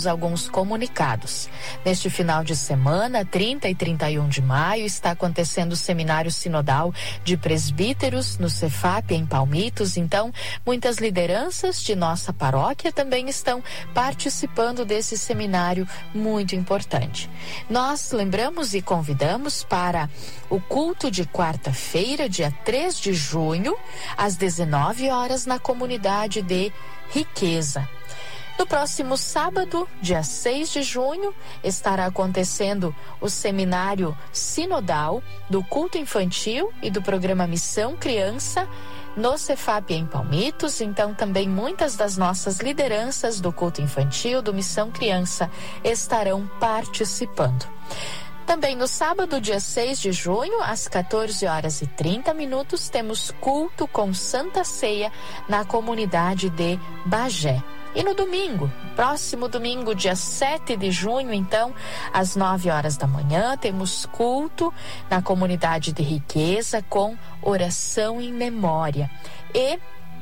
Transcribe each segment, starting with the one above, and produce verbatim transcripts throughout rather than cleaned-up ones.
alguns comunicados. Neste final de semana, trinta e trinta e um de maio, está acontecendo o Seminário Sinodal de Presbíteros no Cefap, em Palmitos. Então, muitas lideranças de nossa paróquia também estão participando desse seminário muito importante. Nós lembramos e convidamos para o culto de quarta-feira, dia três de junho, às dezenove horas, na comunidade de Riqueza. No próximo sábado, dia seis de junho, estará acontecendo o seminário sinodal do culto infantil e do programa Missão Criança no Cefap, em Palmitos. Então, também muitas das nossas lideranças do culto infantil, do Missão Criança, estarão participando. Também no sábado, dia seis de junho, às quatorze horas e trinta minutos, temos culto com Santa Ceia na comunidade de Bagé. E no domingo, próximo domingo, dia sete de junho, então, às nove horas da manhã, temos culto na comunidade de Riqueza com oração em memória. E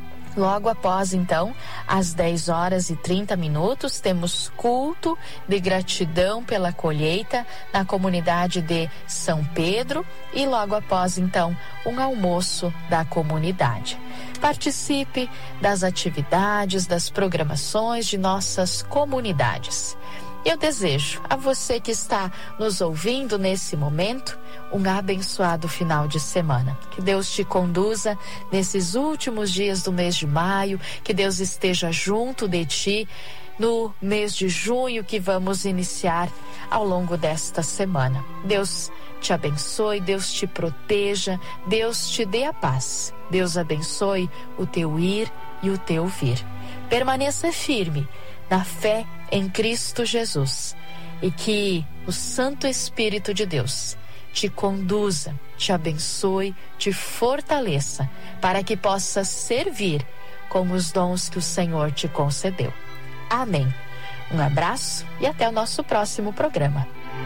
logo após, então, às dez horas e trinta minutos, temos culto de gratidão pela colheita na comunidade de São Pedro e logo após, então, um almoço da comunidade. Participe das atividades, das programações de nossas comunidades. Eu desejo a você que está nos ouvindo nesse momento um abençoado final de semana. Que Deus te conduza nesses últimos dias do mês de maio, que Deus esteja junto de ti no mês de junho que vamos iniciar ao longo desta semana. Deus te abençoe, Deus te proteja, Deus te dê a paz. Deus abençoe o teu ir e o teu vir. Permaneça firme na fé em Cristo Jesus e que o Santo Espírito de Deus te conduza, te abençoe, te fortaleça para que possa servir com os dons que o Senhor te concedeu. Amém. Um abraço e até o nosso próximo programa.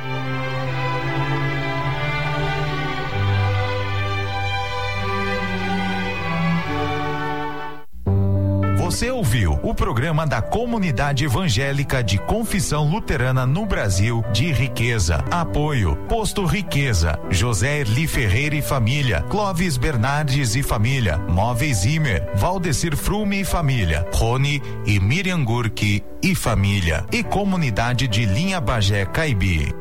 Você ouviu o programa da Comunidade Evangélica de Confissão Luterana no Brasil de Riqueza. Apoio: Posto Riqueza, José Erli Ferreira e família, Clóvis Bernardes e família, Móveis Zimmer, Valdecir Frume e família, Rony e Miriam Gurki e família, e Comunidade de Linha Bagé Caibi.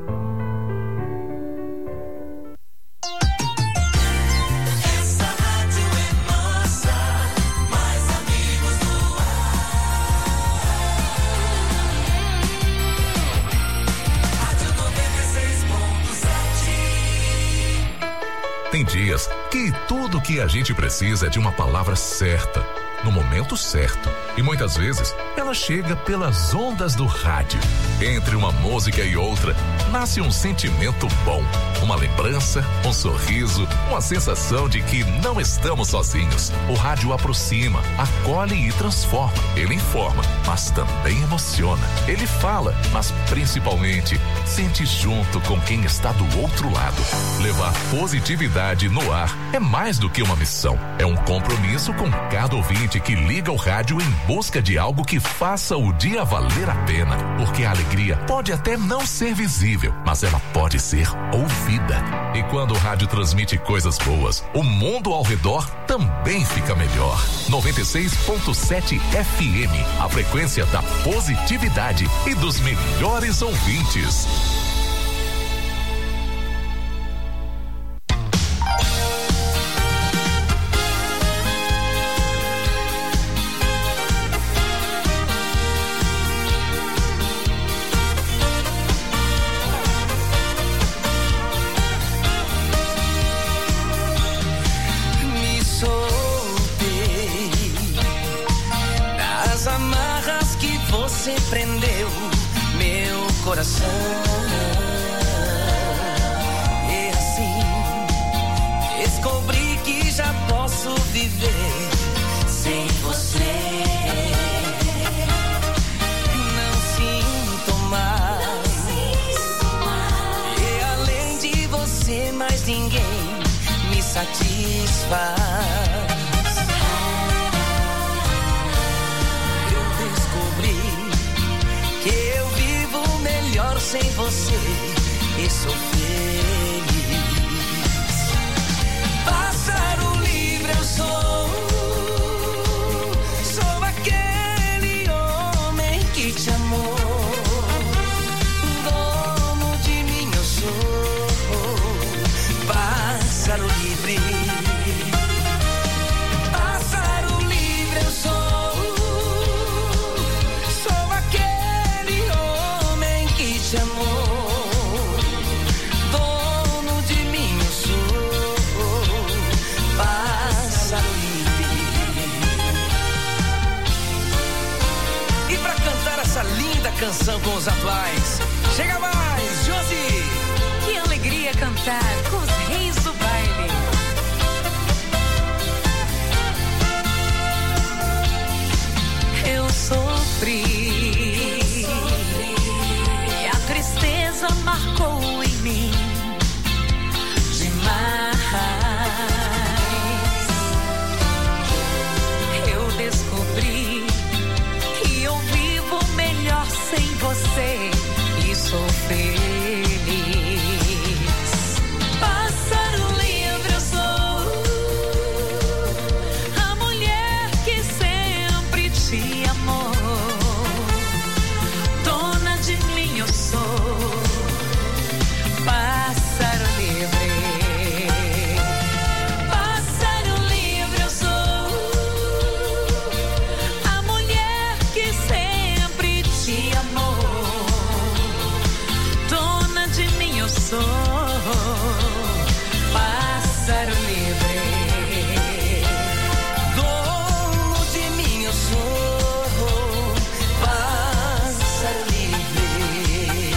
Tem dias que tudo que a gente precisa é de uma palavra certa, no momento certo. E muitas vezes ela chega pelas ondas do rádio. Entre uma música e outra, nasce um sentimento bom, uma lembrança, um sorriso, uma sensação de que não estamos sozinhos. O rádio aproxima, acolhe e transforma. Ele informa, mas também emociona. Ele fala, mas principalmente sente junto com quem está do outro lado. Levar positividade no ar é mais do que uma missão. É um compromisso com cada ouvinte que liga o rádio em busca de algo que faça o dia valer a pena. Porque a alegria pode até não ser visível, mas ela pode ser ouvida. E quando o rádio transmite coisas boas, o mundo ao redor também fica melhor. noventa e seis ponto sete F M, a frequência da positividade e dos melhores ouvintes. Você prendeu meu coração. E assim descobri que já posso viver sem você. Não sinto mais. E além de você, mais ninguém me satisfaz. Que eu vi sem você e sou feliz. Pássaro livre eu sou, sou aquele homem que te amou. Dono de mim eu sou, pássaro livre. Pássaro livre eu sou, sou aquele homem que te amou. Dono de mim eu sou, pássaro livre. E pra cantar essa linda canção com os atuais, chega mais, Josi! Que alegria cantar com os reis do baile. Eu sofri, e a tristeza marcou em mim demais. Eu descobri que eu vivo melhor sem você e sou feliz. Pássaro livre eu sou, a mulher que sempre te amou. Dona de mim eu sou, pássaro livre. Pássaro livre eu sou, a mulher que sempre te amou. Dona de mim eu sou, pássaro livre. Dono de mim eu sou, pássaro livre.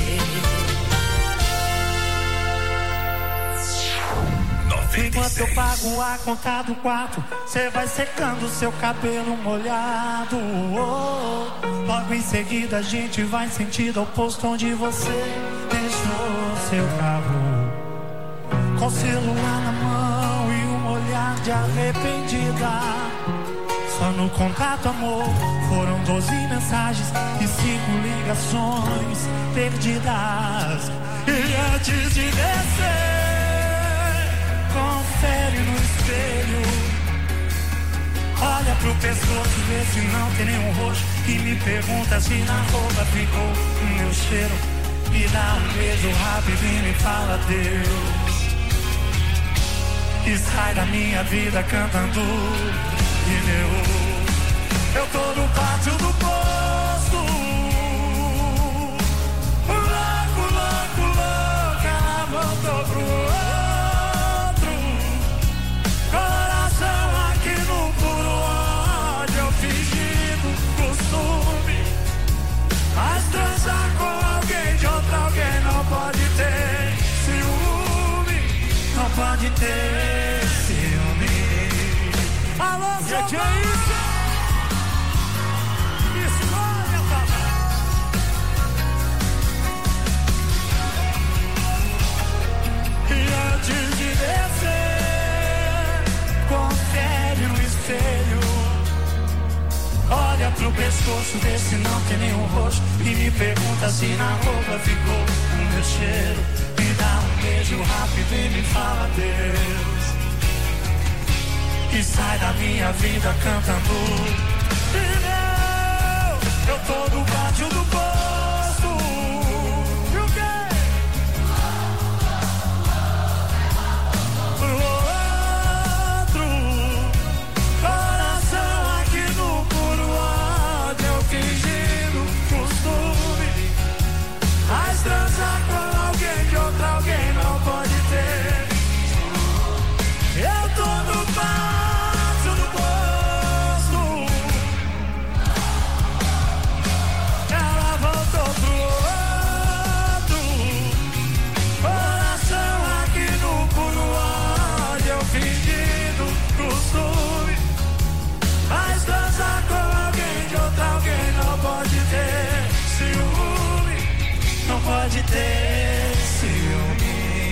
Enquanto eu pago a conta do quarto, cê vai secando seu cabelo molhado. Oh, logo em seguida a gente vai sentido ao posto onde você deixou seu carro, com o celular na mão e um olhar de arrependida. Só no contato, amor, foram doze mensagens e cinco ligações perdidas. E antes de descer, confere no espelho, olha pro pescoço, vê se não tem nenhum roxo, e me pergunta se na roupa ficou o meu cheiro. Me dá um beijo rápido e me fala adeus, e sai da minha vida cantando pneu. Eu tô no pátio do posto, louco, louco, louco, ela voltou pro outro. Coração aqui no puro ódio, eu fingindo costume, mas transar com alguém de outra alguém não pode ter ciúme, não pode ter ciúme. Alô, seu que é isso? Escolha, papai. E antes de descer, confere no espelho, olha pro pescoço, vê se não tem nenhum roxo, e me pergunta se na roupa ficou o meu cheiro. Me dá um beijo rápido e me fala adeus, e sai da minha vida cantando pneu. Eu tô no pátio do posto, e o quê? Pro outro, coração aqui no puro ódio, eu fingindo costume, mas transar com alguém de outra alguém não pode ter. Eu tô no pátio do posto, ela voltou pro outro. Coração aqui no puro ódio, eu fingindo costume, mas transar com alguém de outra alguém não pode ter ciúme, não pode ter ciúme.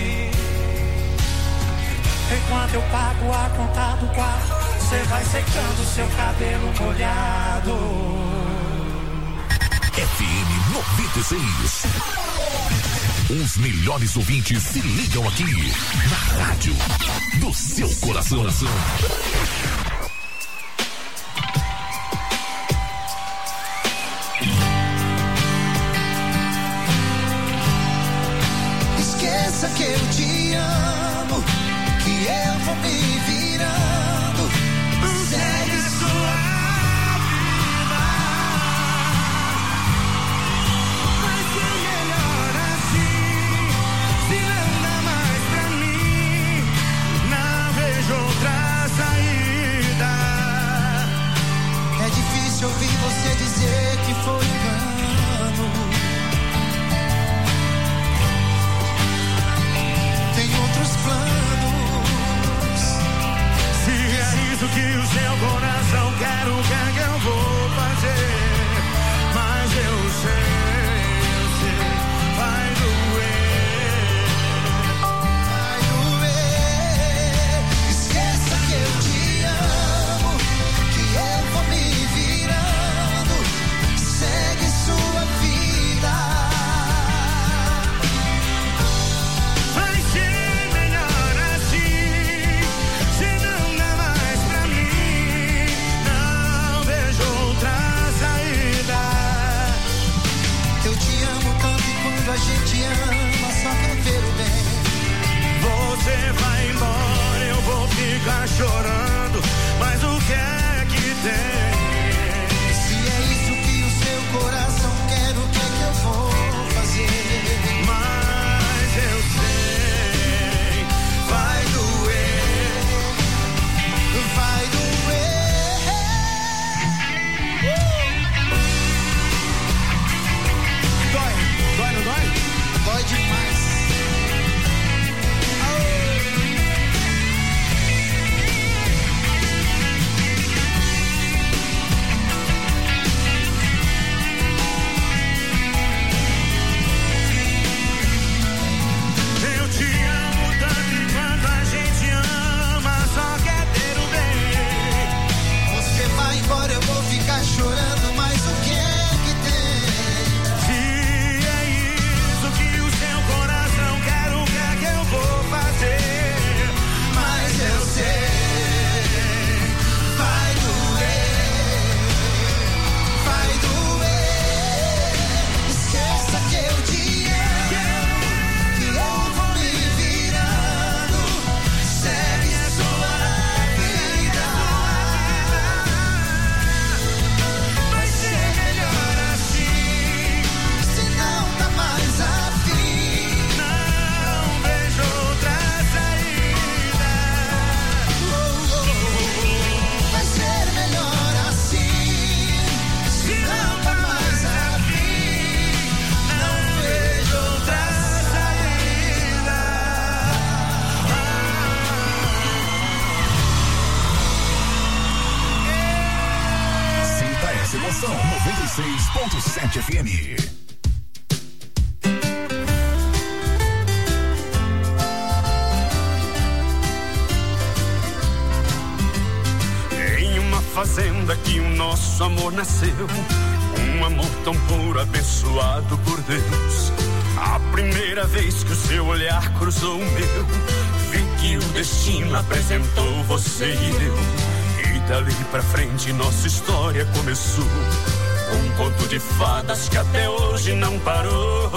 Enquanto eu pago a conta do quarto, cê vai secando seu cabelo molhado. F M noventa e seis. Os melhores ouvintes se ligam aqui na rádio do seu coração. Esqueça que eu te amo, que eu vou me virando. Segue sua vida. Vai ser melhor assim, se não dá mais pra mim. Não vejo outra saída. É difícil ouvir você dizer que foi engano. Tem outros planos. Se é isso que o seu coração quer, o que é que eu vou fazer? Mas eu sei, eu sei, vai doer, vai doer. Esqueça que eu te amo, que eu vou me virando. Segue sua vida. Vai ser melhor assim, se não dá mais pra mim. Não vejo outra saída. Eu te amo tanto e quando a gente ama só quer ver o bem. Você vai embora, eu vou ficar chorando, mas o que é que tem? Se é isso que o seu coração quer, o que é que eu vou fazer? Mas eu sei, vai doer, vai doer. Dói, dói, não dói? Dói demais. Eu te amo tanto e quando a gente ama só quer ter o bem. Você vai embora, eu vou ficar chorando, mas o que é que tem? Se é isso que o seu coração quer, o que é que eu vou fazer? Mas eu sei, vai doer, vai doer. Esqueça que eu te amo, que eu vou me virando. Segue sua vida. Vai ser melhor assim, se não dá mais a fim. Não vejo outra saída. Oh, oh. Vai ser melhor assim, se não dá mais a fim. Não vejo outra saída. Sinta essa emoção. noventa e seis ponto sete F M. Em uma fazenda que o nosso amor nasceu, um amor tão puro, abençoado por Deus. A primeira vez que o seu olhar cruzou o meu, vi que o destino apresentou você e eu. E dali pra frente nossa história começou, um conto de fadas que até hoje não parou.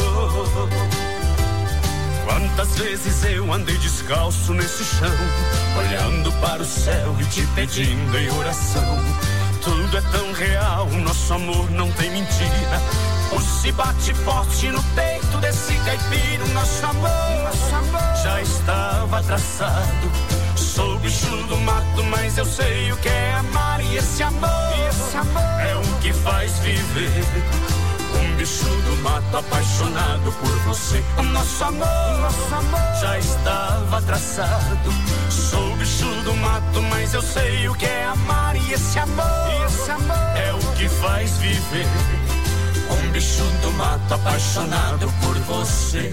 Quantas vezes eu andei descalço nesse chão, olhando para o céu e te pedindo em oração. Tudo é tão real, nosso amor não tem mentira. O se bate forte no peito desse caipira. Nosso amor, nosso amor já estava traçado. Sou bicho do mato, mas eu sei o que é amar. E esse amor, e esse amor é o que faz viver. Um bicho do mato apaixonado por você. O nosso amor, o nosso amor já estava traçado. Sou bicho do mato, mas eu sei o que é amar. E esse amor, e esse amor é o que faz viver. Um bicho do mato apaixonado por você.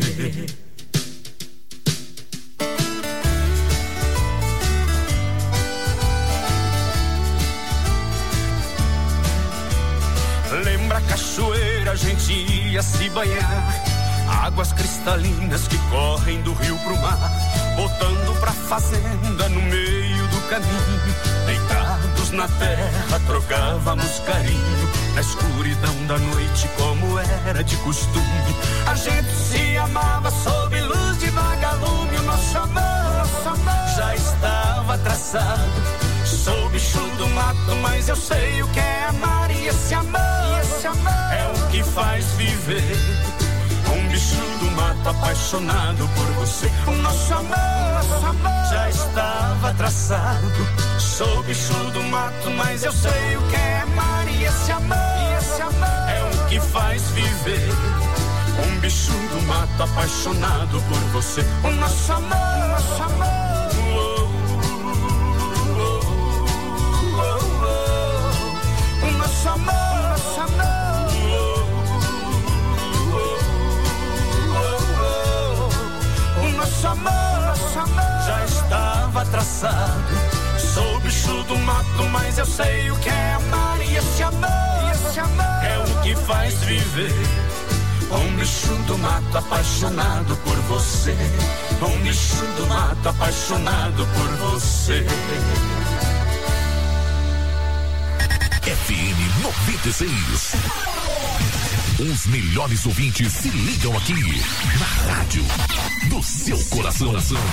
Lembra a cachoeira a gente ia se banhar. Águas cristalinas que correm do rio pro mar, botando pra fazenda no meio do caminho. Deitados na terra trocávamos carinho, na escuridão da noite como era de costume. A gente se amava sob luz de vagalume. O nosso amor, nosso amor já estava traçado sou bicho do mato, mas eu sei o que é amar. E esse amor, e esse amor é o que faz viver. Um bicho do mato apaixonado por você. O nosso amor, nosso amor já estava traçado. Sou bicho do mato, mas eu sei o que é amar. E esse amor, e esse amor é o que faz viver. Um bicho do mato apaixonado por você. O nosso amor, nosso amor. Nosso amor, nosso amor, o nosso amor, nosso amor já estava traçado. Sou bicho do mato, mas eu sei o que é amar. E esse amor, e esse amor é o que faz viver. Um bicho do mato apaixonado por você. Um bicho do mato apaixonado por você. F M noventa e seis. Os melhores ouvintes se ligam aqui na rádio do seu coração.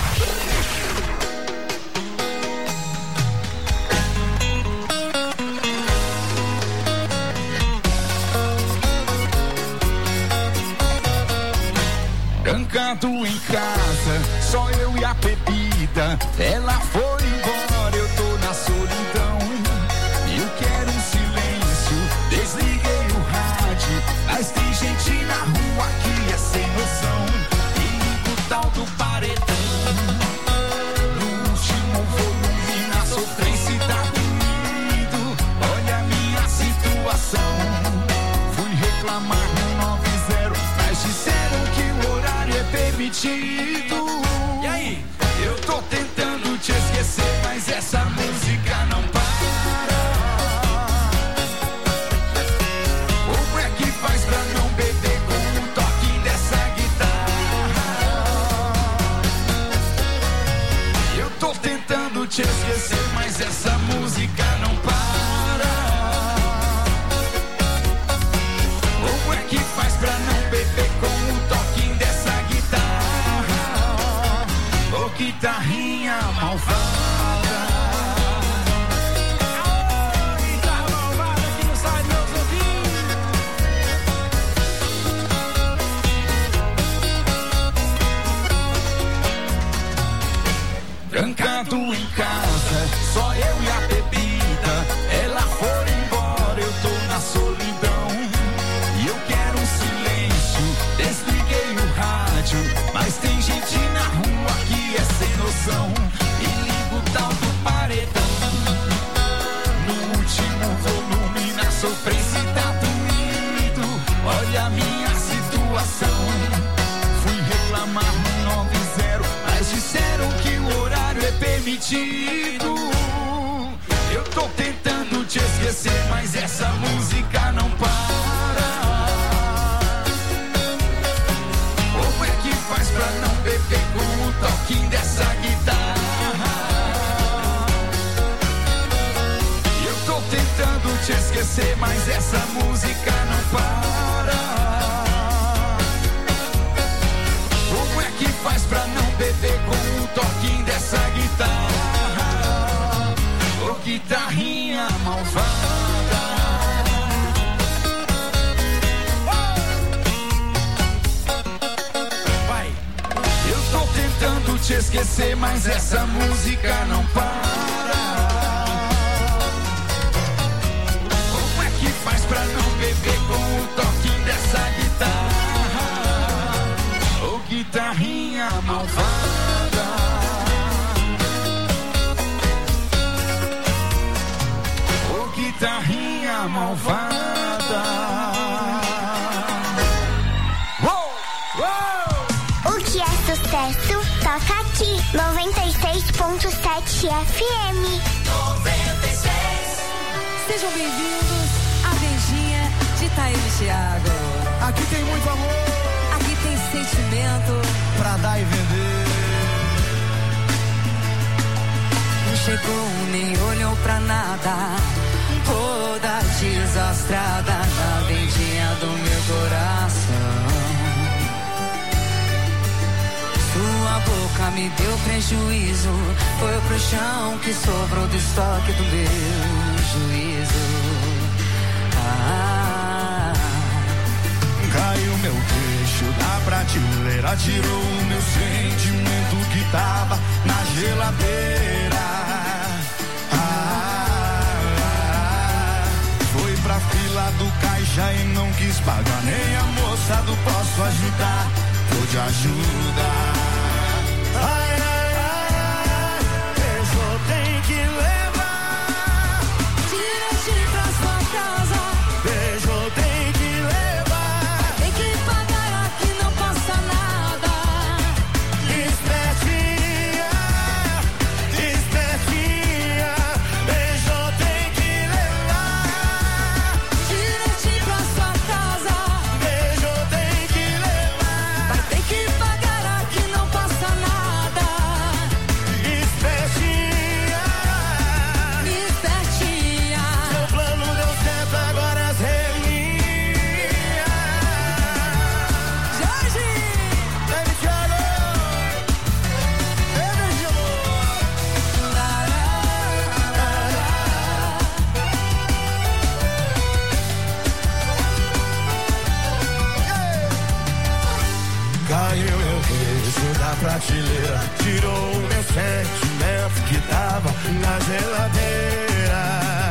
Trancado em casa, só eu e a bebida. Ela foi embora, eu tô na solidão. Eu quero um silêncio, desliguei o rádio. Mas tem gente na rua que é sem noção. E liga o tal do paredão. No último volume, na sofrência tá doído. Olha a minha situação. Fui reclamar no nove zero, mas disseram que o horário é permitido. E aí? Eu tô tentando te esquecer, mas essa música não para. Te esquecer, mas essa música não para. Como é que faz pra não beber com o toque dessa guitarra? Ô guitarrinha malvada. Ô guitarra malvada que não sai dos meus ouvidos. Trancado em casa, só eu e a bebida. Ela foi embora, eu tô na solidão. E eu quero um silêncio, desliguei o rádio. Mas tem gente na rua que é sem noção. E liga o tal do paredão. No último volume, na sofrência tá doído. Olha a minha situação. Fui reclamar no nove zero, mas disseram que o horário é permitido. Eu tô tentando te esquecer, mas essa música não para. Como é que faz pra não beber com o toquinho dessa guitarra? Eu tô tentando te esquecer, mas essa música não para. Como é que faz pra não beber com o toquinho dessa guitarra? Ô guitarrinha malvada. Vai. Eu tô tentando te esquecer, mas essa música não para. Como é que faz pra não beber com o toquinho dessa guitarra? Ô guitarrinha malvada. Ô guitarrinha malvada. Uou, uou. O que é sucesso, toca aqui, noventa e seis ponto sete F M. noventa e seis. Sejam bem-vindos à Beijinha de Acredita aí, Thiago. Aqui tem muito amor. Aqui tem sentimento pra dar e vender. Não chegou nem olhou pra nada, toda desastrada na vendinha do meu coração. Sua boca me deu prejuízo, foi pro chão que sobrou do estoque do meu juízo. Ah. Caiu meu queixo da prateleira, tirou o meu sentimento que tava na geladeira. Ah, foi pra fila do caixa e não quis pagar, nem a moça do posso ajudar, pôde ajudar. Ai, ai, ai, beijo tem que levar, direito pra sua casa. Beijo tem que levar, tem que pagar aqui, não passa nada. Espertinha, espertinha, beijo tem que levar, direito pra sua casa. Beijo tem que levar, vai ter que pagar aqui, não passa nada. Espertinha, espertinha, seu plano deu certo, agora as relinhas. Jorge, David Thiago, energia Caiu meu queixo da prateleira, tirou o meu sentimento que tava na geladeira.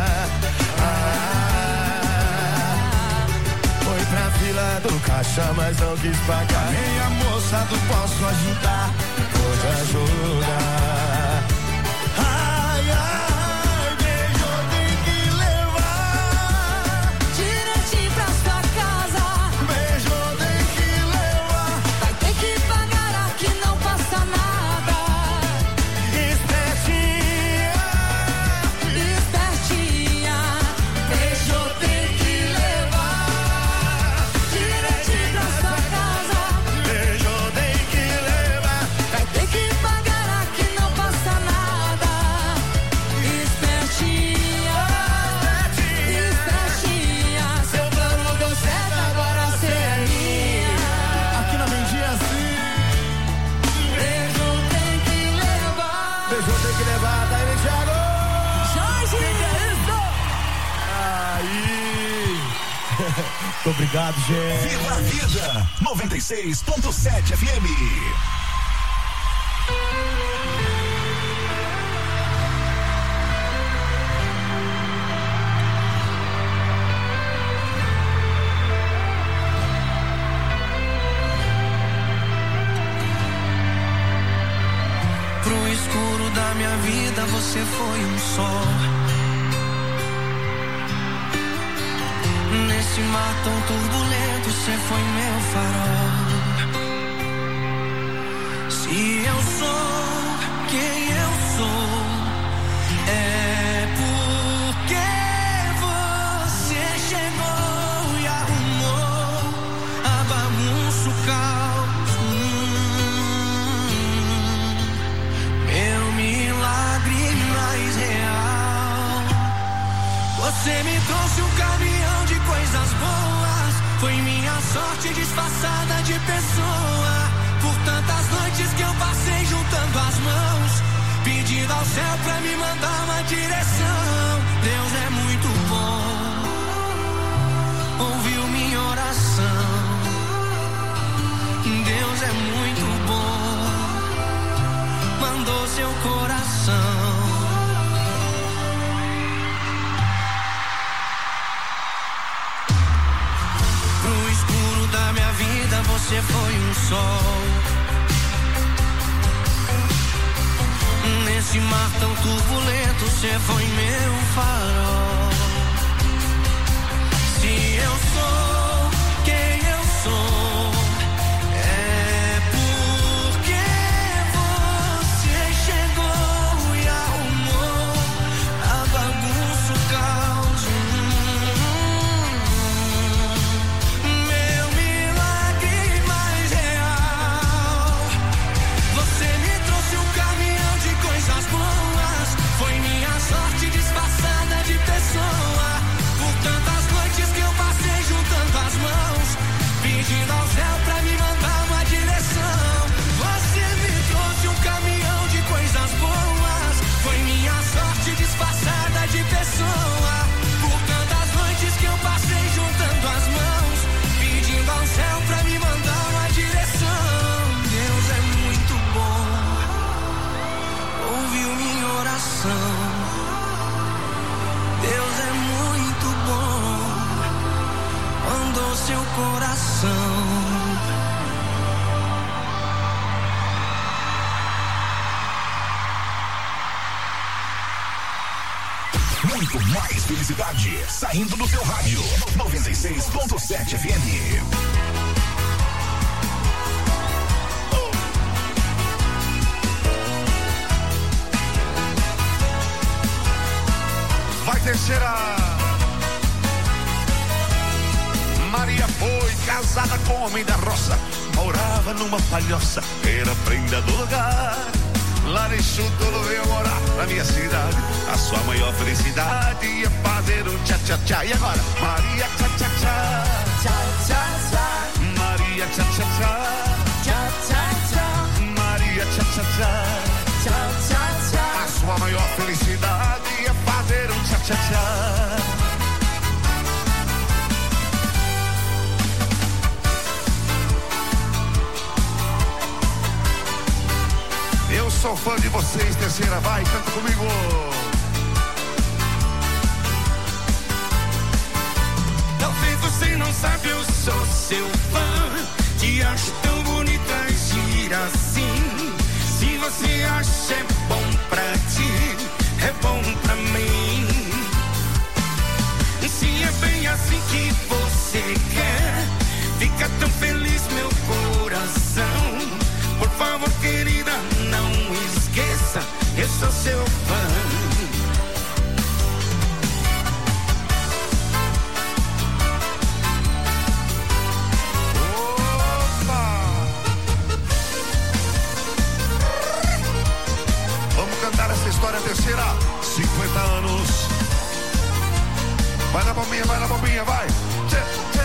Ah, foi pra fila do caixa, mas não quis pagar, nem a moça do posso ajudar, pode ajudar. Ai, ai, beijo tem que levar, direitinho pra sua casa. beijo tem que levar, Vai ter que pagar aqui, não passa nada. espertinha, Espertinha, beijo tem que levar, direitinho pra sua casa. beijo tem que levar, Vai ter que pagar aqui, não passa nada. Espertinha, espertinha, seu plano deu certo, agora cê é minha. aqui na vendinha assim. Beijo tem que levar. Beijo tem que levar, David Thiago. Jorge, que é isso? Aí. Muito obrigado, gente. Viva a Vida, noventa e seis ponto sete F M. Pro escuro da minha vida você foi um sol. Nesse mar tão turbulento você foi meu farol. Se eu sou quem eu sou, é porque você chegou e arrumou a bagunça, o caos. Hum, meu milagre mais real. Você me trouxe um caminhão de coisas boas. Foi minha sorte disfarçada de pessoa. Por tantas noites que eu passei juntando as mãos, pedindo ao céu pra me mandar uma direção. Deus é muito bom, ouviu minha oração. Deus é muito bom, mandou seu coração. Da minha vida você foi um sol. Nesse mar tão turbulento você foi meu farol. Se eu sou quem eu sou, é porque você chegou e arrumou a bagunça, o caos. Muito mais felicidade saindo do seu rádio. noventa e seis ponto sete F M. Vai terceira. Maria foi casada com um homem da roça, morava numa palhoça, era prenda do lugar. Lá em Chutulo veio morar na minha cidade. A sua maior felicidade ia fazer um tchá-tchá-tchá. E agora? Maria tchá-tchá-tchá, tchá-tchá-tchá. Maria tchá-tchá-tchá, tchá-tchá-tchá. Maria tchá-tchá-tchá, tchá-tchá-tchá. A sua maior felicidade ia fazer um tchá-tchá-tchá. Eu sou fã de vocês, terceira, vai, canta comigo. Talvez você não sabe, eu sou seu fã. Te acho tão bonita e gira assim. Se você acha é bom pra ti, é bom pra mim. Se é bem assim que você quer, fica tão feliz meu coração. Por favor, querida, não esqueça, eu sou seu fã. Opa! Vamos cantar essa história terceira. cinquenta anos. Vai na bombinha, vai na bombinha, vai. Tchê, tchê.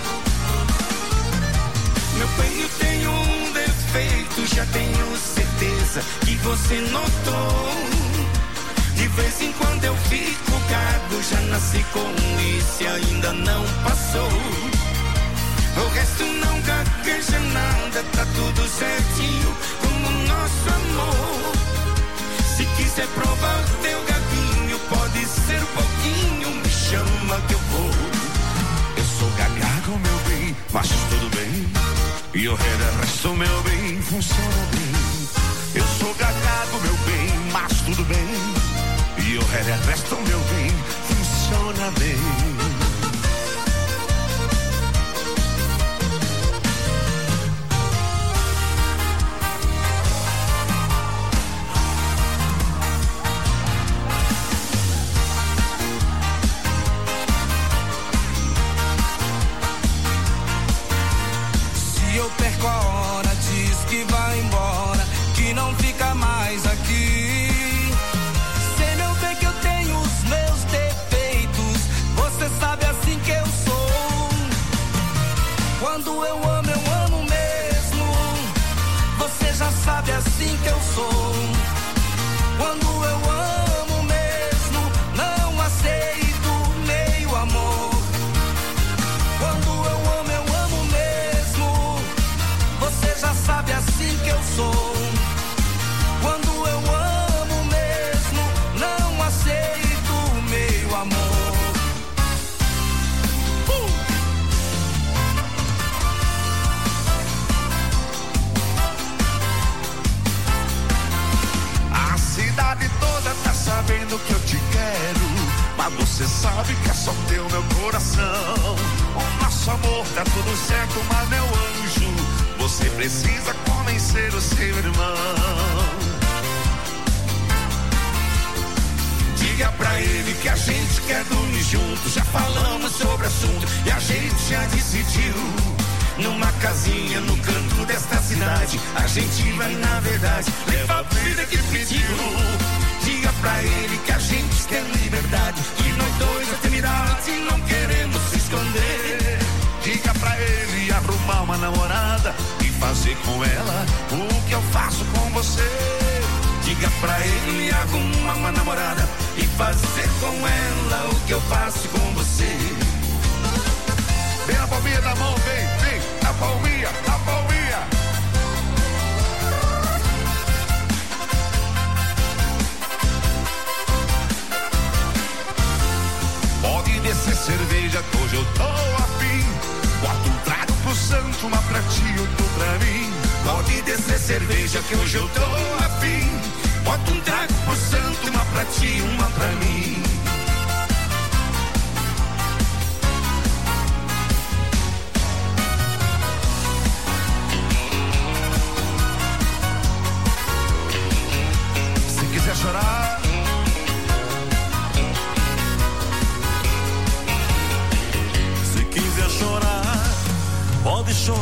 Meu bem, eu tenho um defeito, já tenho certeza que você notou. De vez em quando eu fico gago, já nasci com isso e ainda não passou. O resto não gagueja nada, tá tudo certinho como o nosso amor. Se quiser provar teu gaguinho, pode ser pouquinho, me chama que eu vou. Eu sou gagago, meu bem, mas tudo bem. E o resto, meu bem, funciona bem. Eu sou gagago, meu bem, mas tudo bem. E o resto, meu bem, funciona bem. Eu perco a hora, diz que vai embora, que não fica mais aqui. Sei, meu bem, que eu tenho os meus defeitos, você sabe assim que eu sou. Quando eu amo, eu amo mesmo, você já sabe assim que eu sou. Quando eu amo mesmo, não aceito meio amor. Quando eu amo, eu amo mesmo, você já sabe assim que eu sou. Quando eu amo mesmo, não aceito meio amor. Uh! A cidade toda tá sabendo que eu te quero, mas você sabe que é só teu meu coração. O nosso amor tá tudo certo, mas meu anjo, você precisa convencer o seu irmão. Diga pra ele que a gente quer dormir junto. Já falamos sobre o assunto e a gente já decidiu. Numa casinha no canto desta cidade, a gente vai na verdade levar a vida que pediu. Diga pra ele que a gente quer liberdade, que nós dois afinidade e não queremos se esconder. Diga pra ele arrumar uma namorada e fazer com ela o que eu faço com você. Diga pra ele arrumar uma namorada e fazer com ela o que eu faço com você. Vem a palminha da mão, vem, vem, a palminha, a palminha. Pode descer cerveja que hoje eu tô afim. Bota um trago pro santo, uma pra ti, outro pra mim. Pode descer cerveja que hoje eu tô afim. Bota um trago pro santo, uma pra ti, uma pra mim.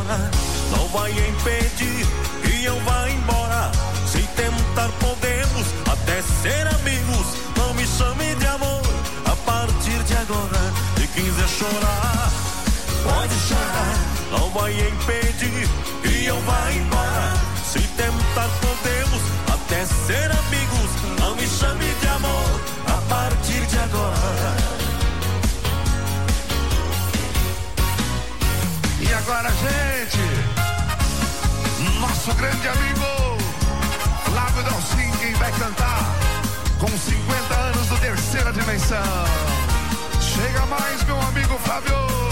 chorar, não vai impedir que eu vá embora. Se tentar podemos até ser amigos. Não me chame de amor a partir de agora. Se quiser chorar, pode chorar, não vai impedir que eu vá embora. Se tentar podemos até ser amigos. Não me chame de amor a partir de agora. E agora, gente, nosso grande amigo Flávio Dalcin, quem vai cantar com cinquenta anos do Terceira Dimensão. Chega mais, meu amigo Flávio.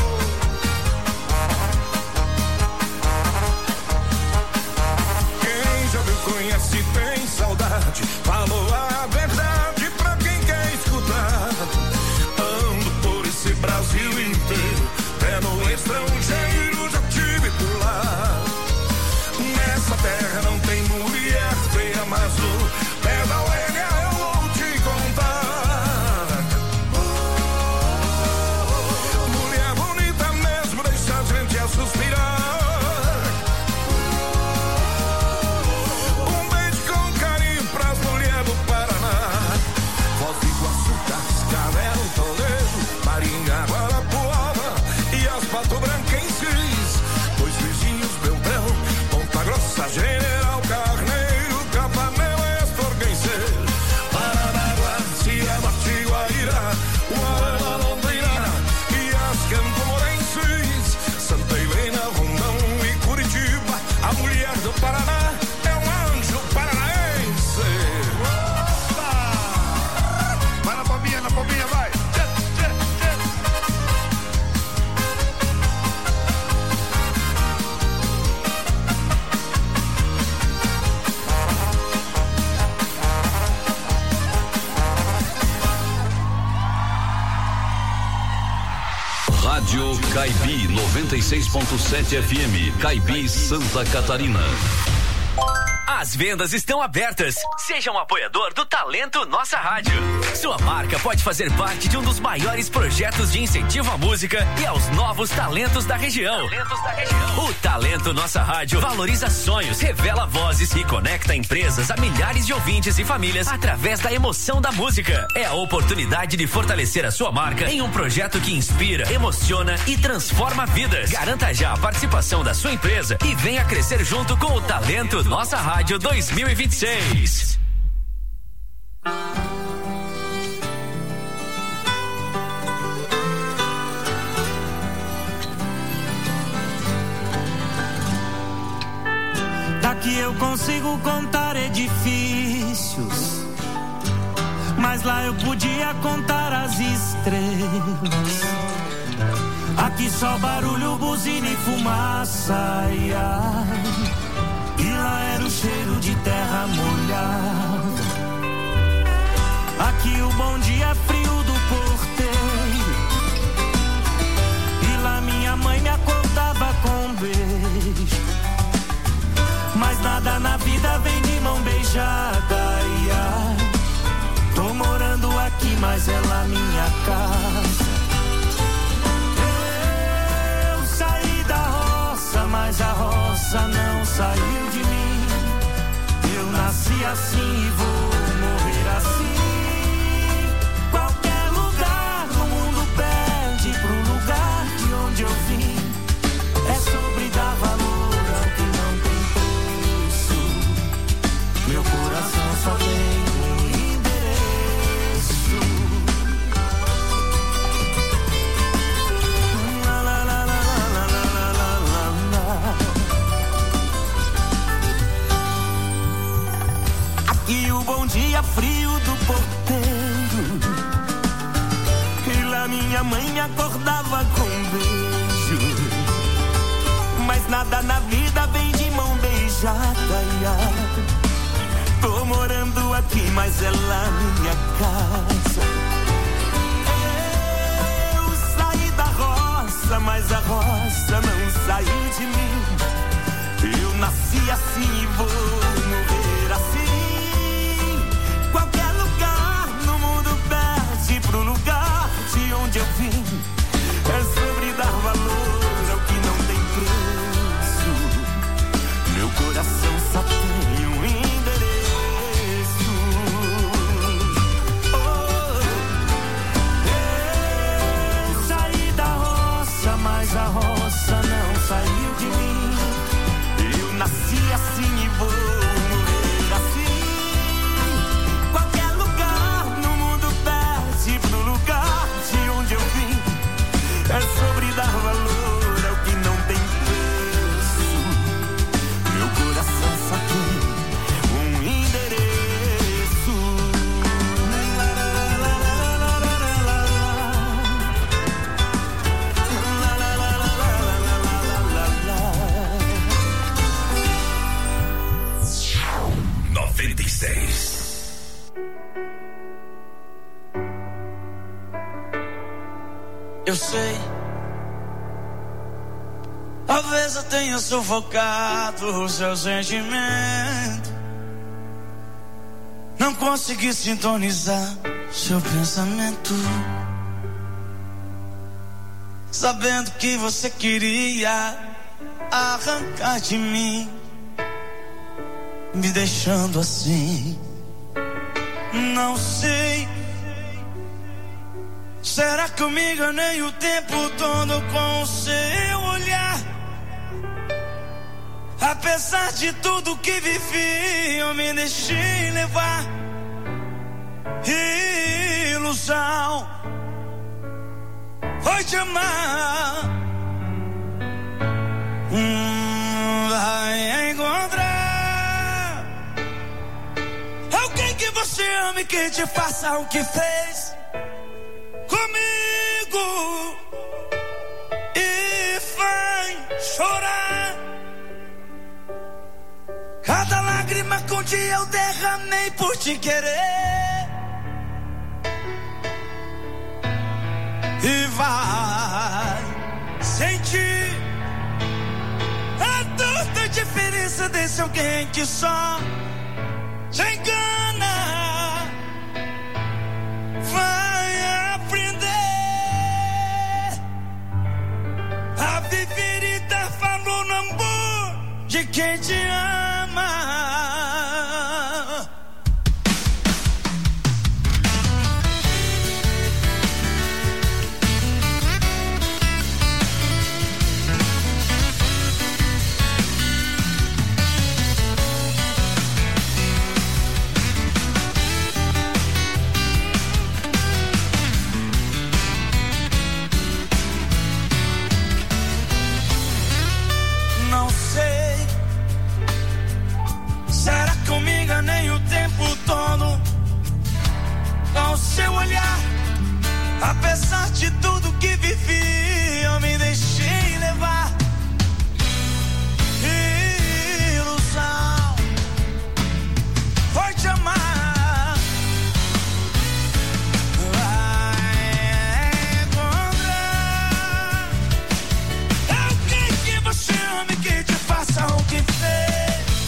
Quem já viu, conhece, tem saudade. Falou a verdade pra quem quer escutar. Ando por esse Brasil inteiro, até no estrangeiro já tive por lá. Nessa terra não tem mulher feia, mas o pé da orelha eu vou te contar. Oh, mulher bonita mesmo, deixa a gente a suspirar. Um beijo com carinho pras mulheres do Paraná. Foz do Iguaçu, Cascavel, Toledo, Maringá, Guarapuava e as Pato Branquenses. Dois vizinhos, Beltrão, Ponta Grossa, General Carneiro, Capanema, Estorguenseiro, Paranaguá, Ciaba, Tiguaíra, Uarama, Londrina e as Campomorenses, Santa Helena, Rondão e Curitiba. A mulher do Paraná é um anjo paranaense. Opa! Vai na bombinha, na bombinha, vai. Rádio Caibi noventa e seis ponto sete F M, Caibi, Santa Catarina. As vendas estão abertas. Seja um apoiador do Talento Nossa Rádio. Sua marca pode fazer parte de um dos maiores projetos de incentivo à música e aos novos talentos da região. Talentos da região. O Talento Nossa Rádio valoriza sonhos, revela vozes e conecta empresas a milhares de ouvintes e famílias através da emoção da música. É a oportunidade de fortalecer a sua marca em um projeto que inspira, emociona e transforma vidas. Garanta já a participação da sua empresa e venha crescer junto com o Talento Nossa Rádio dois mil e vinte e seis. Daqui eu consigo contar edifícios, mas lá eu podia contar as estrelas. Aqui só barulho, buzina e fumaça, ai, ai. E lá era o cheiro de terra molhada. Aqui o bom dia frio do porteiro. E lá minha mãe me acordava com um beijo. Mas nada na vida vem de mão beijada, ai, ai. Tô morando aqui, mas é lá minha casa. Eu saí da roça, mas a roça não saiu de mim. Eu nasci assim e vou morrer assim. Qualquer lugar no mundo perde pro lugar de onde eu vim. É sobre dar valor ao que não tem preço. Meu coração só tem um endereço. La, la, la, la, la, la, la, la, la. Aqui o bom dia frio do porteiro. E lá minha mãe me acordava com um beijo. Mas nada na vida vem de mão beijada, ia. Tô morando aqui, mas é lá minha casa. Eu saí da roça, mas a roça não saiu de mim. Eu nasci assim e vou morrer assim. Qualquer lugar no mundo perde pro lugar de onde eu vim. É sobre dar valor ao que não tem preço. seis. Eu sei, talvez eu tenha sufocado o seu sentimento. Não consegui sintonizar seu pensamento, sabendo que você queria arrancar de mim, me deixando assim. Não sei, será que eu me enganei o tempo todo com o seu olhar? Apesar de tudo que vivi, eu me deixei levar. Ilusão foi te amar. Hum, vai encontrar alguém que você ame, que te faça o que fez comigo e vai chorar. Cada lágrima que um dia eu derramei por te querer, e vai sentir a dor da diferença desse alguém que só te engana. Vai aprender a viver e dar valor no amor de quem te ama. Nem o tempo todo com o seu olhar. Apesar de tudo que vivi, eu me deixei levar. Ilusão foi te amar. Vai encontrar alguém que você ame, que te faça o que fez.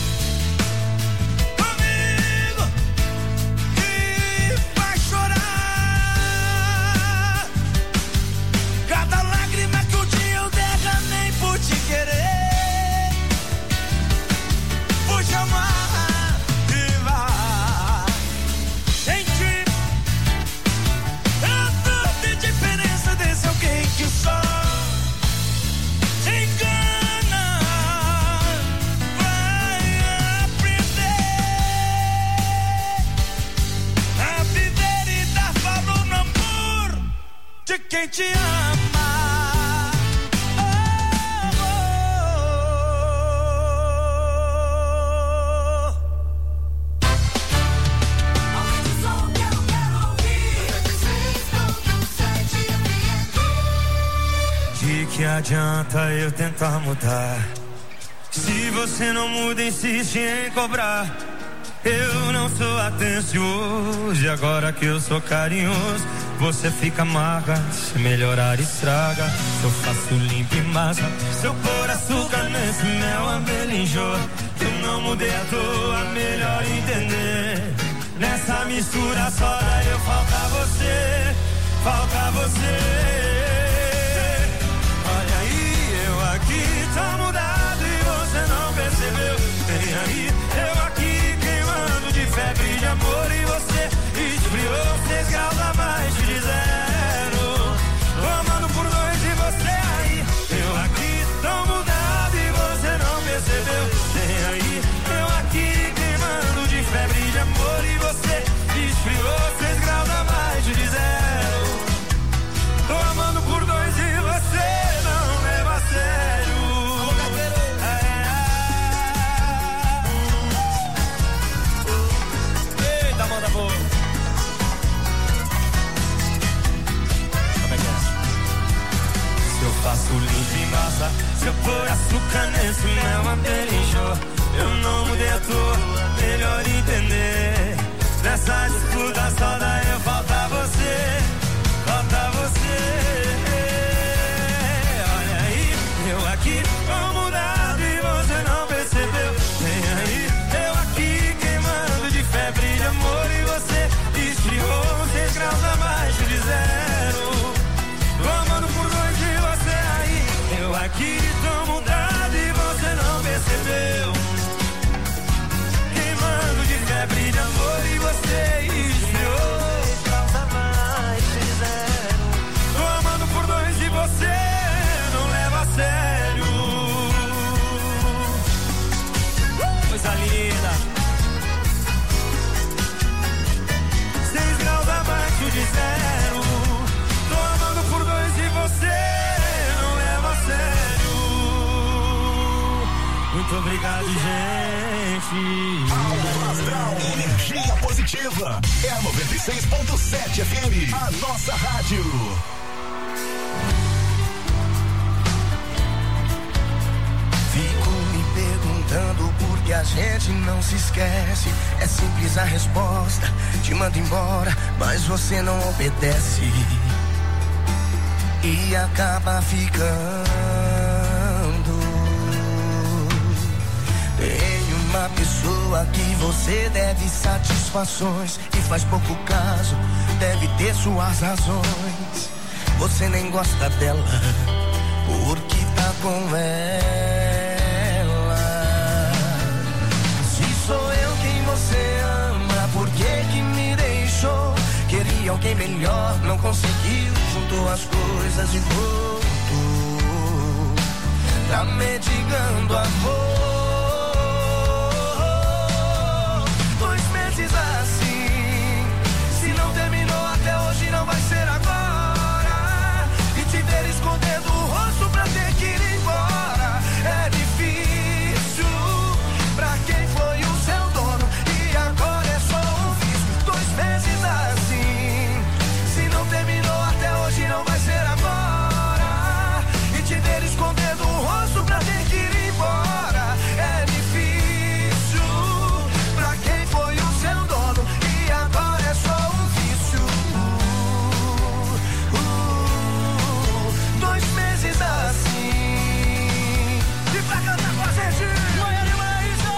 Quem te ama. Oh, oh. De que adianta eu tentar mudar, se você não muda, insiste em cobrar? Eu não sou atencioso, e agora que eu sou carinhoso, você fica amarga. Se melhorar estraga, se eu faço limpo e massa, se eu pôr açúcar nesse mel, a abelha enjoa. Eu não mudei à toa, melhor entender. Nessa mistura só dá eu falta você, falta você. Olha aí, eu aqui tô mudado e você não percebeu. Vem aí, eu aqui queimando de febre de amor, e você esfriou seis graus abaixo de zero. Tô amando por dois e você aí, eu aqui tô mudado e você não percebeu. Vem aí, eu aqui queimando de febre de amor, e você esfriou seis graus abaixo de zero. Tô amando por querida. Seis graus abaixo de zero. Tô amando por dois e você não leva a sério. Muito obrigado, gente. Alto Astral, energia positiva. É a noventa e seis ponto sete F M, a nossa rádio. Fico me perguntando por que a gente não se esquece. É simples a resposta, te mando embora, mas você não obedece e acaba ficando. Tem uma pessoa que você deve satisfações e faz pouco caso, deve ter suas razões. Você nem gosta dela porque tá com ela. Se sou eu quem você ama, por que que me deixou? Queria alguém melhor, não conseguiu, juntou as coisas e voltou. Tá mendigando amor. Dois meses assim, se não terminou até hoje não vai ser agora. E te ver escondendo o rosto pra ter que ir embora é difícil pra quem foi o seu dono e agora é só um vício. Dois meses assim, se não terminou até hoje não vai ser agora. E te ver escondendo o rosto pra ter que ir embora é difícil pra quem foi o seu dono e agora é só um vício. Uh, uh, dois meses assim. E pra cantar com a gente, Manhã de Maísa.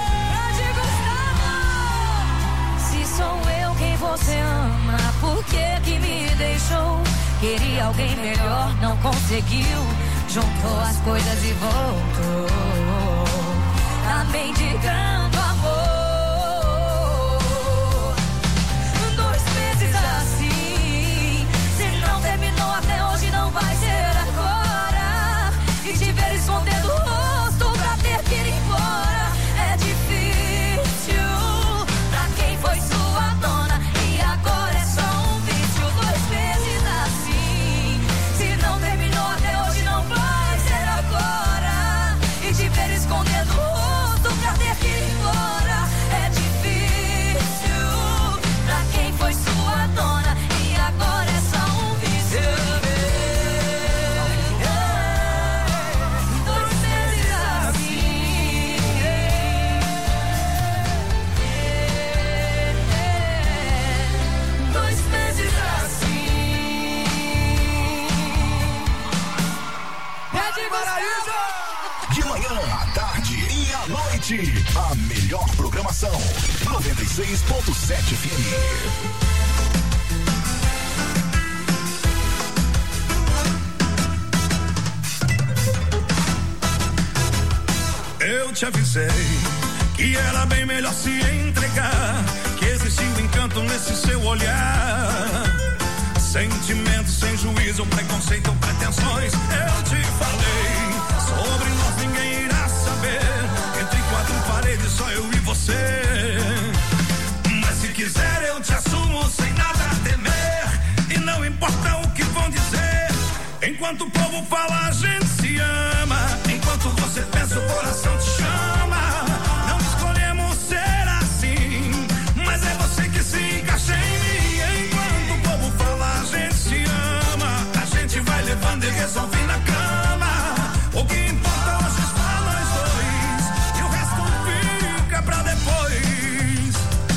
Se sou eu quem você ama, por que que me deixou? Queria alguém melhor, não conseguiu, juntou as coisas e voltou. Tá mendigando amor. Dois meses assim, se não terminou até hoje não vai ser agora. E te ver escondendo o rosto pra ter que ir embora é difícil pra quem foi sua dona e agora é só um vício. Dois meses assim, se não terminou até hoje não vai ser agora. E te ver escondendo o rosto pra ter que ir embora é difícil pra quem foi sua dona e agora é só um vício. Dois meses assim, dois meses assim. De manhã, à tarde e à noite, a melhor programação. noventa e seis ponto sete F M. Eu te avisei que era bem melhor se entregar, que existia um encanto nesse seu olhar. Sentimentos sem juízo, preconceito ou pretensões. Eu te falei, sobre nós ninguém irá saber. Entre quatro paredes, só eu e você. Mas se quiser eu te assumo sem nada a temer. E não importa o que vão dizer. Enquanto o povo fala, a gente se ama. Enquanto você pensa, o coração te chama. Não escolhemos ser assim, mas é você que se encaixa em mim. Enquanto o povo fala, a gente se ama. A gente vai levando e resolve na cama. O que importa hoje está nós dois, e o resto fica pra depois.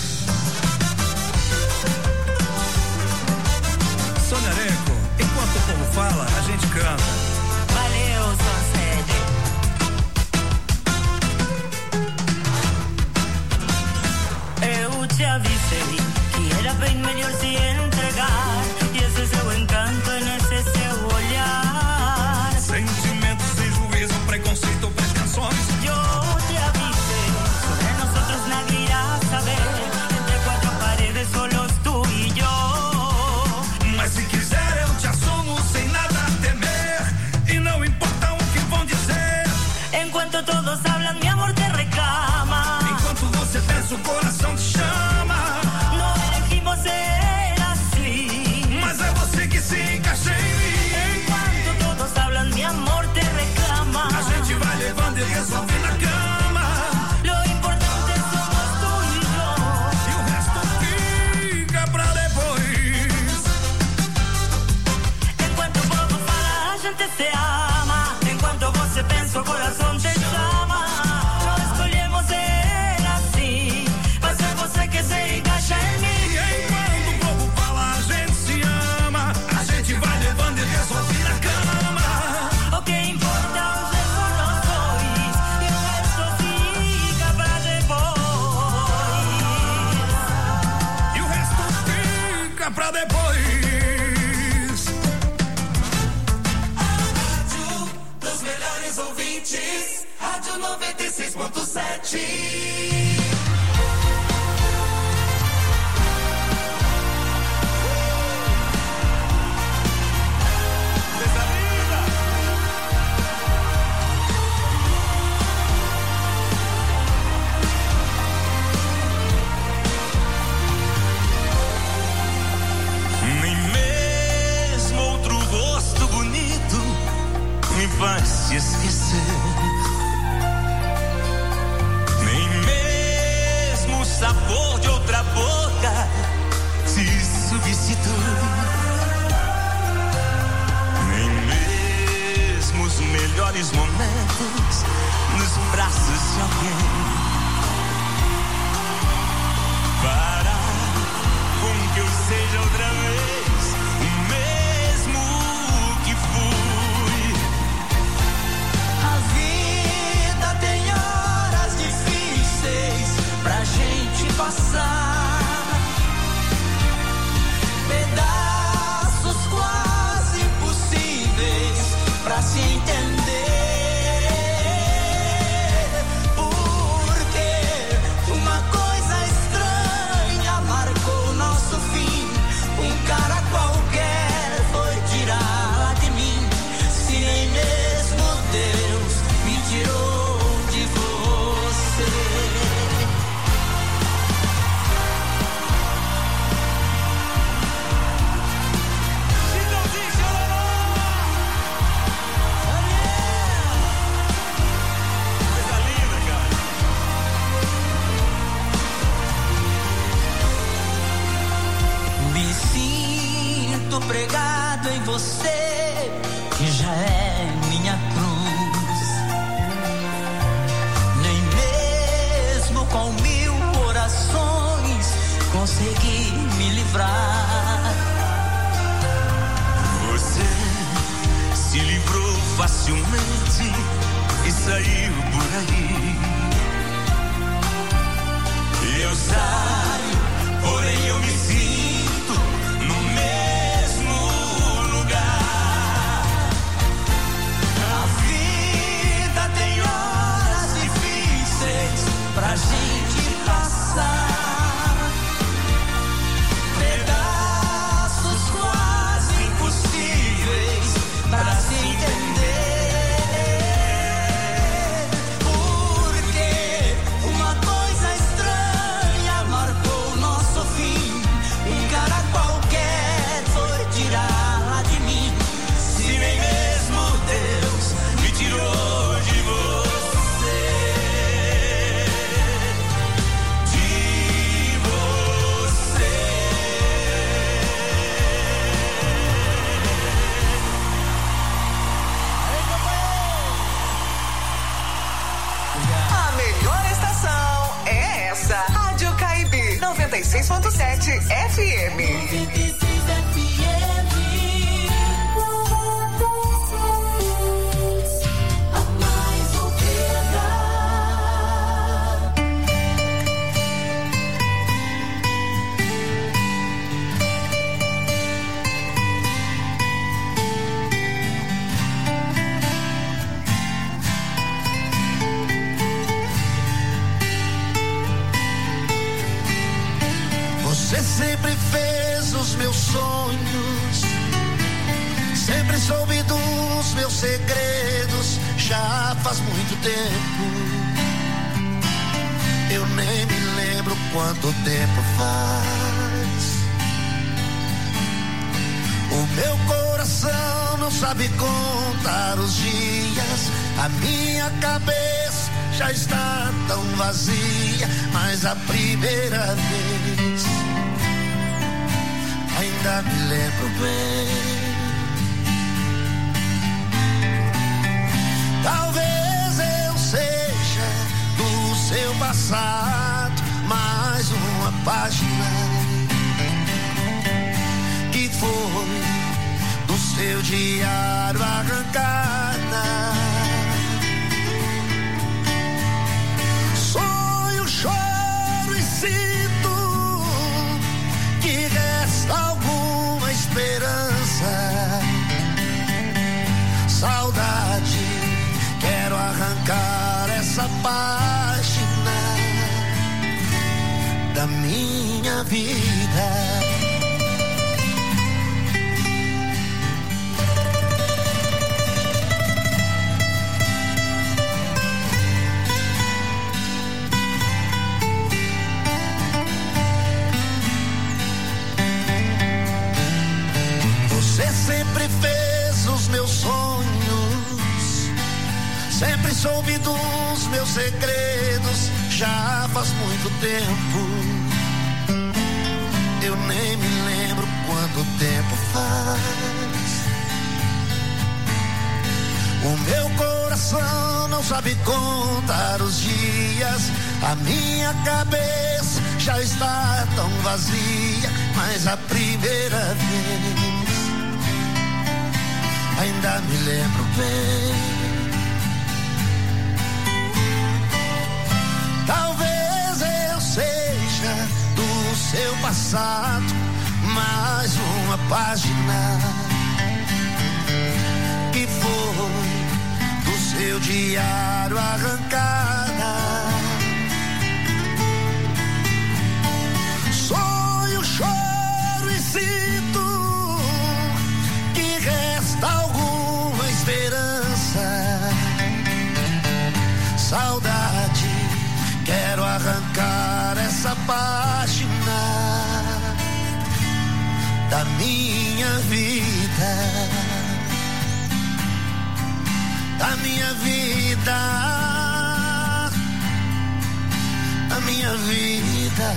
Sônia Areco, enquanto o povo fala, a gente canta. Valeu, Sonsede. Eu te avisei que era bem melhor se entregar. E esse seu encanto nesse seu olhar. Sentimentos sem juízo, preconceito ou pretensões. Eu te avisei, sobre nosotros nadie irá saber. Entre quatro paredes, solos tú y yo. Mas se quiser eu te assumo sem nada a temer. E não importa o que vão dizer. Enquanto todos hablan, mi amor te reclama. Enquanto você pra depois. A rádio dos melhores ouvintes, Rádio noventa e seis ponto sete. Vai se esquecer, nem mesmo o sabor de outra boca se substitui, nem mesmo os melhores momentos nos braços de alguém. Para com que eu seja outra vez o mesmo que fui. Pra gente passar pedaços quase impossíveis pra se entender. Porque uma coisa estranha marcou nosso fim. Um cara qualquer foi tirar de mim. Se nem mesmo Deus me tirou de você. Pregado em você, que já é minha cruz. Nem mesmo com mil orações consegui me livrar. Você se livrou facilmente e saiu por aí. Eu saio, porém eu me sinto no mesmo lugar. A vida tem horas difíceis pra gente passar. Pedaços quase impossíveis pra se entender. Porque uma coisa estranha marcou nosso fim. Um cara qualquer foi tirar lá de mim. Se nem mesmo Deus me tirou de você. De você. A melhor estação é essa. Rádio Caibi noventa e seis ponto sete F M. noventa e seis F M. A mais ouvida. Você sempre fez os meus sonhos, sempre soube dos meus segredos. Já faz muito tempo, eu nem me lembro quanto tempo faz. O meu coração não sabe contar os dias, a minha cabeça já está tão vazia. Mas a primeira vez ainda me lembro bem. Talvez eu seja do seu passado mais uma página que foi do seu diário arrancada. Sonho, choro e sinto que resta algum da minha vida. Sempre fez os meus sonhos, sempre soube dos meus segredos, já faz muito tempo. Eu nem me lembro quanto tempo faz. O meu coração não sabe contar os dias, a minha cabeça já está tão vazia, mas a primeira vez ainda me lembro bem. Talvez eu seja do seu passado mais uma página que foi do seu diário arrancada. Sonho, choro e sinto que resta alguma esperança. Saudade, quero arrancar essa página da minha vida, da minha vida, da minha vida,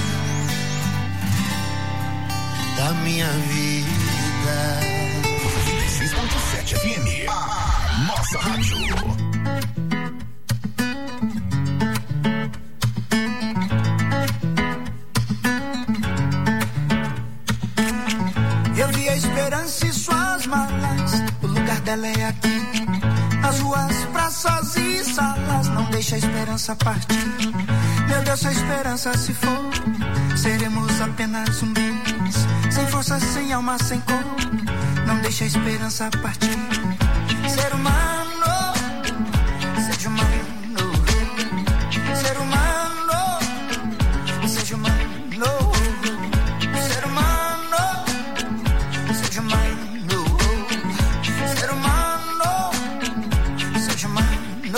da minha vida. noventa e seis ponto sete F M, a nossa rádio. Eu vi a esperança e suas malas, o lugar dela é aqui. As ruas, praças e salas, não deixa a esperança partir. Meu Deus, se a esperança se for, seremos apenas zumbis, sem força, sem alma, sem cor. Não deixa a esperança partir. Ser humano, seja humano. Ser humano, seja humano. Ser humano, seja humano. Ser humano, seja humano.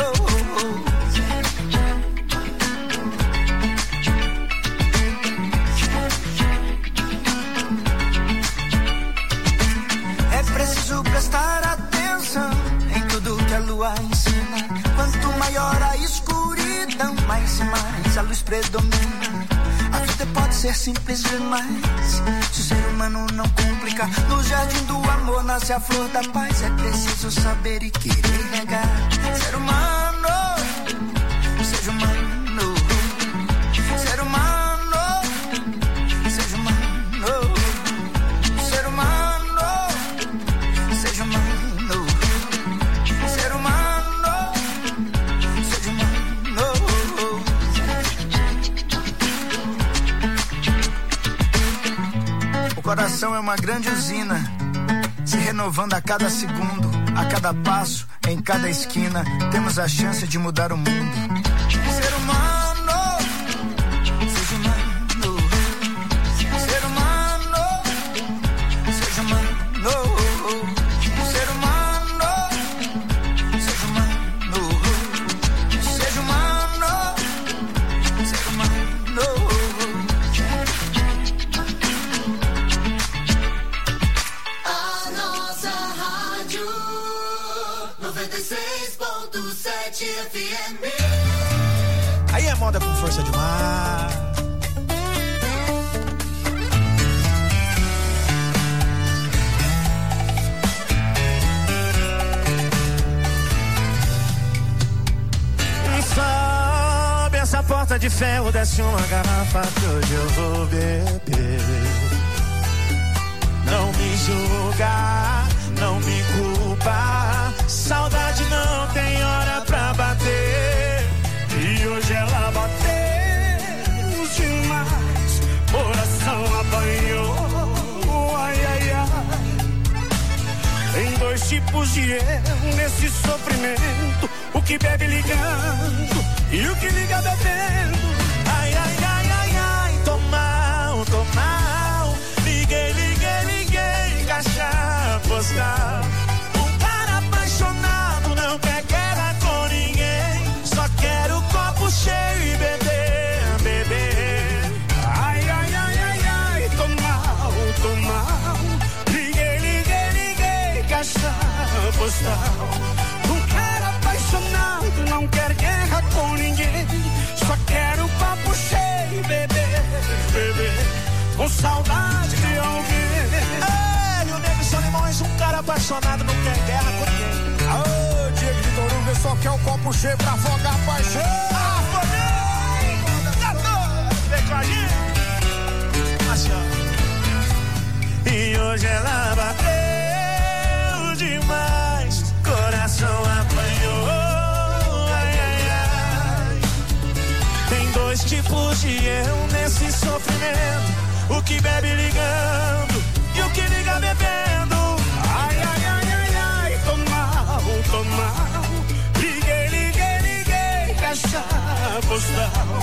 É preciso prestar atenção em tudo que a lua ensina. Quanto maior a escuridão, mais e mais a luz predomina. A vida pode ser simples demais se o ser humano não complicar. No jardim do amor nasce a flor da paz. É preciso saber e querer regar. Ser humano, seja humano. Ser humano, seja humano. Ser humano, seja humano. Ser humano, seja humano. O coração é uma grande usina, se renovando a cada segundo, a cada passo, em cada esquina. Temos a chance de mudar o mundo. Ser humano, seja humano. Ser humano, seja humano. Ser humano, seja humano. Seja humano, seja humano. A nossa rádio noventa e seis ponto sete F M. Aí é moda com força de mar. Sobe essa porta de ferro, desce uma garrafa que hoje eu vou beber. Não me julga, não me culpa. Saudade não tem hora pra bater. E hoje ela bateu demais. Coração apanhou, ai, ai, ai. Tem dois tipos de eu nesse sofrimento: o que bebe ligando e o que liga bebendo. Ai, ai, ai, ai, ai. postal. Um cara apaixonado não quer guerra com ninguém, só quer o papo cheio, bebê, bebê, com saudade de alguém. É, e o Nego São Limões, um cara apaixonado não quer guerra com ninguém. Ô, Diego de Toruga, só quer o copo cheio pra afogar a paixão. Ah, fodeu! Tá doido! Vem com a gente! Assim, ó. E hoje ela bateu demais, coração apanhou, ai, ai, ai. Tem dois tipos de eu nesse sofrimento, o que bebe ligando e o que liga bebendo. Ai, ai, ai, ai, ai, tô mal, tô mal. Liguei, liguei, liguei, caixa postal.